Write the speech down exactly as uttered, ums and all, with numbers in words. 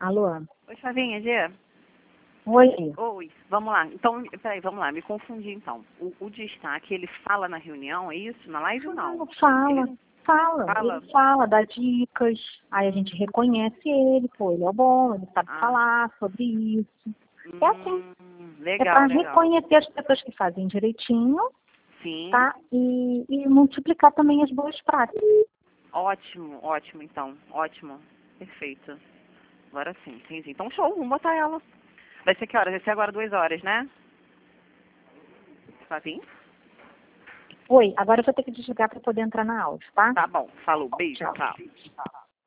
Alô? Oi, Flavinha, Gê. Oi. Oi, vamos lá. Então, peraí, vamos lá, me confundi então. O, o destaque, ele fala na reunião, é isso? Na live ou não? Fala, Ele fala, fala? ele fala, dá dicas, aí a gente reconhece ele, pô, ele é bom, ele sabe Ah. falar sobre isso. É assim, Hum, é legal, para legal. reconhecer as pessoas que fazem direitinho, Sim. tá? E, e multiplicar também as boas práticas. Ótimo, ótimo então. Ótimo. Perfeito. Agora sim, entendi. Então show, vamos botar ela. Vai ser que horas? Vai ser agora duas horas, né? Flavinha? Oi, agora eu vou ter que desligar para poder entrar na aula, tá? Tá bom. Falou. Beijo. Tchau. Tchau.